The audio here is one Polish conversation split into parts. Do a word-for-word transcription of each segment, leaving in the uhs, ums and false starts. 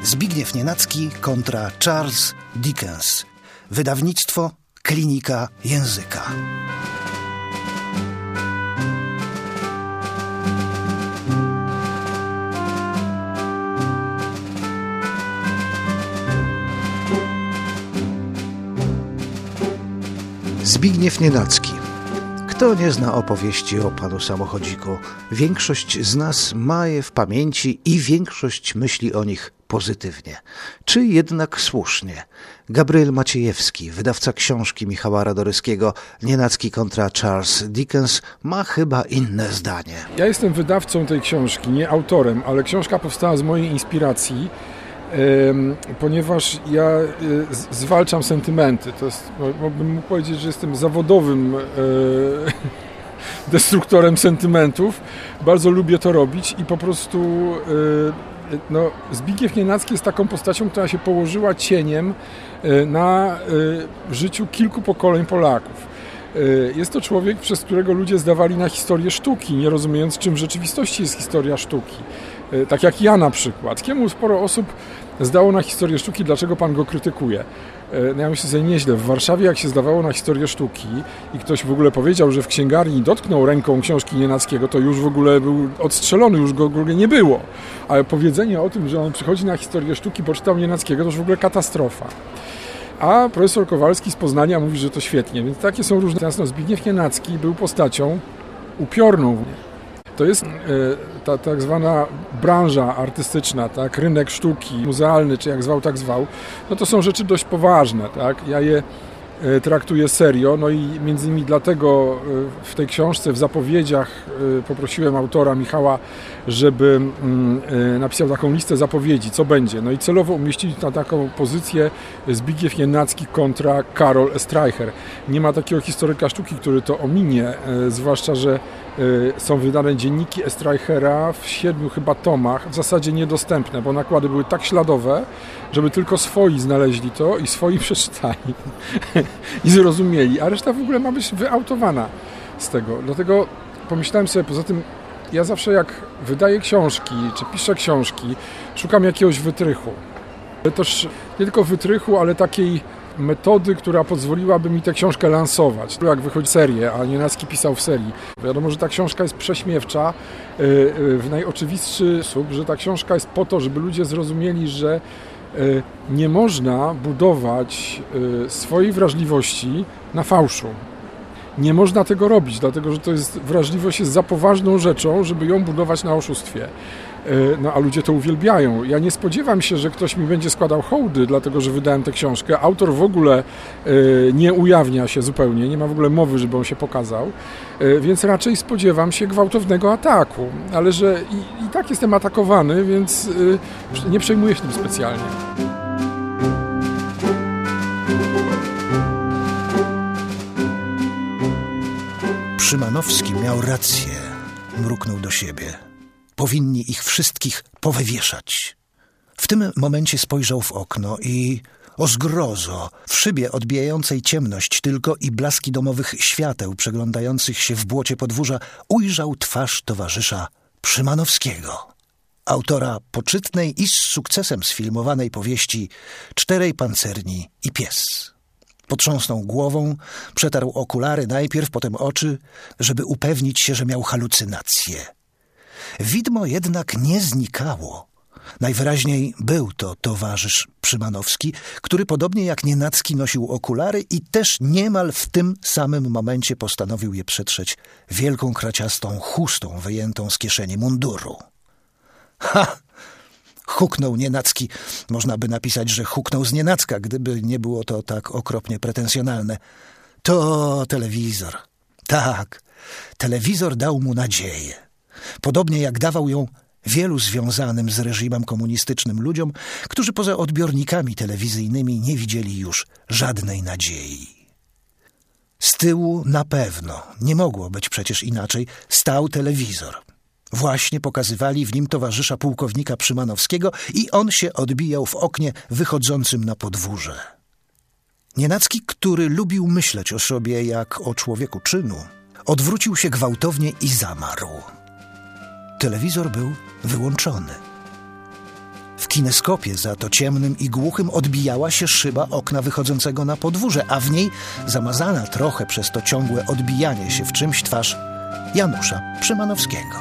Zbigniew Nienacki kontra Charles Dickens. Wydawnictwo Klinika Języka. Zbigniew Nienacki. Kto nie zna opowieści o panu samochodziku? Większość z nas ma je w pamięci i większość myśli o nich pozytywnie. Czy jednak słusznie? Gabriel Maciejewski, wydawca książki Michała Radoryskiego Nienacki kontra Charles Dickens, ma chyba inne zdanie. Ja jestem wydawcą tej książki, nie autorem, ale książka powstała z mojej inspiracji, ponieważ ja zwalczam sentymenty. To jest, mógłbym mógł powiedzieć, że jestem zawodowym destruktorem sentymentów. Bardzo lubię to robić i po prostu no, Zbigniew Nienacki jest taką postacią, która się położyła cieniem na życiu kilku pokoleń Polaków. Jest to człowiek, przez którego ludzie zdawali na historię sztuki, nie rozumiejąc, czym w rzeczywistości jest historia sztuki. Tak jak ja na przykład. Kiemu sporo osób zdało na historię sztuki, dlaczego pan go krytykuje? No ja myślę sobie nieźle. W Warszawie jak się zdawało na historię sztuki i ktoś w ogóle powiedział, że w księgarni dotknął ręką książki Nienackiego, to już w ogóle był odstrzelony, już go w ogóle nie było. Ale powiedzenie o tym, że on przychodzi na historię sztuki, bo czytał Nienackiego, to już w ogóle katastrofa. A profesor Kowalski z Poznania mówi, że to świetnie. Więc takie są różne. Jasno, Zbigniew Nienacki był postacią upiorną. To jest e, ta tak zwana branża artystyczna, tak? Rynek sztuki, muzealny, czy jak zwał, tak zwał. No to są rzeczy dość poważne. Tak? Ja je e, traktuję serio, no i między innymi dlatego e, w tej książce, w zapowiedziach e, poprosiłem autora Michała, żeby e, napisał taką listę zapowiedzi, co będzie. No i celowo umieścili na taką pozycję Zbigniew Nienacki kontra Karol Streicher. Nie ma takiego historyka sztuki, który to ominie, e, zwłaszcza, że są wydane dzienniki Streichera w siedmiu chyba tomach, w zasadzie niedostępne, bo nakłady były tak śladowe, żeby tylko swoi znaleźli to i swoi przeczytali i zrozumieli, a reszta w ogóle ma być wyautowana z tego. Dlatego pomyślałem sobie, poza tym ja zawsze jak wydaję książki, czy piszę książki, szukam jakiegoś wytrychu. Toż nie tylko wytrychu, ale takiej metody, która pozwoliłaby mi tę książkę lansować. Jak wychodzi serię, a Nienacki pisał w serii. Wiadomo, że ta książka jest prześmiewcza w najoczywistszy sposób, że ta książka jest po to, żeby ludzie zrozumieli, że nie można budować swojej wrażliwości na fałszu. Nie można tego robić, dlatego że to jest, wrażliwość jest za poważną rzeczą, żeby ją budować na oszustwie. No a ludzie to uwielbiają. Ja nie spodziewam się, że ktoś mi będzie składał hołdy, dlatego że wydałem tę książkę. Autor w ogóle nie ujawnia się zupełnie, nie ma w ogóle mowy, żeby on się pokazał, więc raczej spodziewam się gwałtownego ataku. Ale że i, i tak jestem atakowany, więc nie przejmuję się tym specjalnie. Szymanowski miał rację, mruknął do siebie. Powinni ich wszystkich powywieszać. W tym momencie spojrzał w okno i, o zgrozo, w szybie odbijającej ciemność tylko i blaski domowych świateł przeglądających się w błocie podwórza, ujrzał twarz towarzysza Szymanowskiego, autora poczytnej i z sukcesem sfilmowanej powieści Czterej pancerni i pies. Potrząsnął głową, przetarł okulary najpierw, potem oczy, żeby upewnić się, że miał halucynacje. Widmo jednak nie znikało. Najwyraźniej był to towarzysz Szymanowski, który podobnie jak Nienacki nosił okulary i też niemal w tym samym momencie postanowił je przetrzeć wielką kraciastą chustą wyjętą z kieszeni munduru. Ha! Huknął Nienacki. Można by napisać, że huknął z nienacka, gdyby nie było to tak okropnie pretensjonalne. To telewizor. Tak, telewizor dał mu nadzieję. Podobnie jak dawał ją wielu związanym z reżimem komunistycznym ludziom, którzy poza odbiornikami telewizyjnymi nie widzieli już żadnej nadziei. Z tyłu na pewno, nie mogło być przecież inaczej, stał telewizor. Właśnie pokazywali w nim towarzysza pułkownika Szymanowskiego i on się odbijał w oknie wychodzącym na podwórze. Nienacki, który lubił myśleć o sobie jak o człowieku czynu, odwrócił się gwałtownie i zamarł. Telewizor był wyłączony. W kineskopie za to ciemnym i głuchym odbijała się szyba okna wychodzącego na podwórze, a w niej zamazana trochę przez to ciągłe odbijanie się w czymś twarz Janusza Szymanowskiego.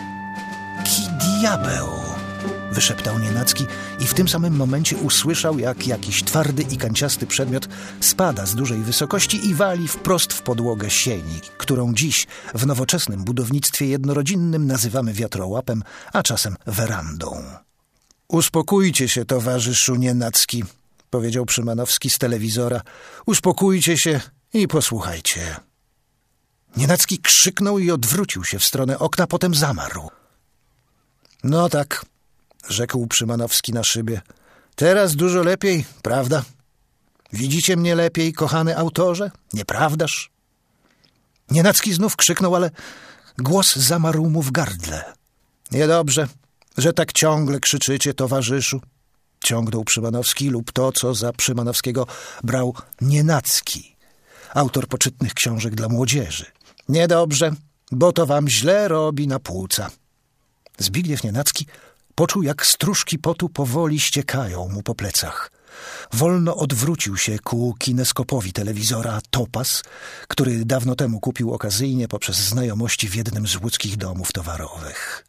Ki diabeł! Wyszeptał Nienacki i w tym samym momencie usłyszał, jak jakiś twardy i kanciasty przedmiot spada z dużej wysokości i wali wprost w podłogę sieni, którą dziś w nowoczesnym budownictwie jednorodzinnym nazywamy wiatrołapem, a czasem werandą. Uspokójcie się, towarzyszu Nienacki, powiedział Szymanowski z telewizora. Uspokójcie się i posłuchajcie. Nienacki krzyknął i odwrócił się w stronę okna, potem zamarł. No tak, rzekł Szymanowski na szybie. Teraz dużo lepiej, prawda? Widzicie mnie lepiej, kochany autorze? Nieprawdaż? Nienacki znów krzyknął, ale głos zamarł mu w gardle. Niedobrze, że tak ciągle krzyczycie, towarzyszu, ciągnął Szymanowski, lub to, co za Szymanowskiego brał Nienacki, autor poczytnych książek dla młodzieży. Niedobrze, bo to wam źle robi na płuca. Zbigniew Nienacki poczuł, jak stróżki potu powoli ściekają mu po plecach. Wolno odwrócił się ku kineskopowi telewizora Topaz, który dawno temu kupił okazyjnie poprzez znajomości w jednym z łódzkich domów towarowych.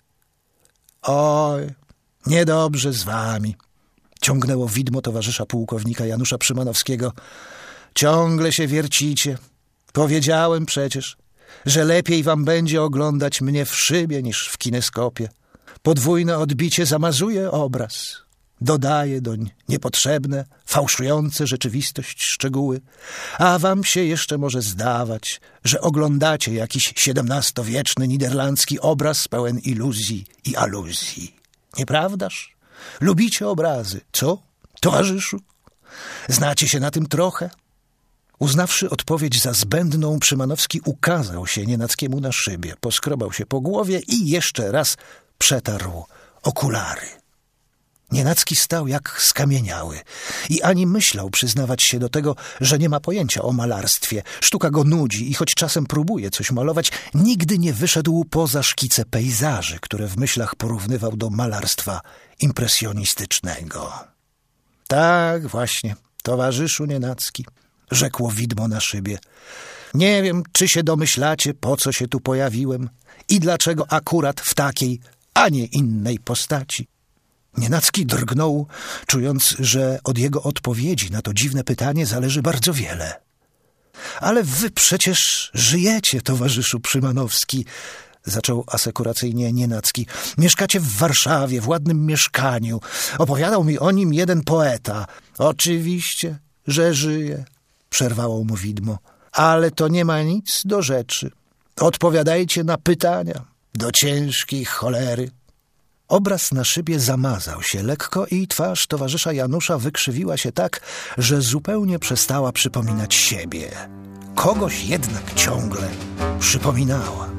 Oj, niedobrze z wami, ciągnęło widmo towarzysza pułkownika Janusza Szymanowskiego. Ciągle się wiercicie. Powiedziałem przecież, że lepiej wam będzie oglądać mnie w szybie niż w kineskopie. Podwójne odbicie zamazuje obraz, dodaje doń niepotrzebne, fałszujące rzeczywistość szczegóły, a wam się jeszcze może zdawać, że oglądacie jakiś siedemnastowieczny niderlandzki obraz pełen iluzji i aluzji. Nieprawdaż? Lubicie obrazy, co, towarzyszu? Znacie się na tym trochę? Uznawszy odpowiedź za zbędną, Szymanowski ukazał się Nienackiemu na szybie, poskrobał się po głowie i jeszcze raz przetarł okulary. Nienacki stał jak skamieniały i ani myślał przyznawać się do tego, że nie ma pojęcia o malarstwie. Sztuka go nudzi i choć czasem próbuje coś malować, nigdy nie wyszedł poza szkice pejzaży, które w myślach porównywał do malarstwa impresjonistycznego. Tak właśnie, towarzyszu Nienacki, rzekło widmo na szybie. Nie wiem, czy się domyślacie, po co się tu pojawiłem i dlaczego akurat w takiej, a nie innej postaci. Nienacki drgnął, czując, że od jego odpowiedzi na to dziwne pytanie zależy bardzo wiele. Ale wy przecież żyjecie, towarzyszu Szymanowski, zaczął asekuracyjnie Nienacki. Mieszkacie w Warszawie, w ładnym mieszkaniu. Opowiadał mi o nim jeden poeta. Oczywiście, że żyje, przerwało mu widmo. Ale to nie ma nic do rzeczy. Odpowiadajcie na pytania, do ciężkiej cholery. Obraz na szybie zamazał się lekko i twarz towarzysza Janusza wykrzywiła się tak, że zupełnie przestała przypominać siebie. Kogoś jednak ciągle przypominała.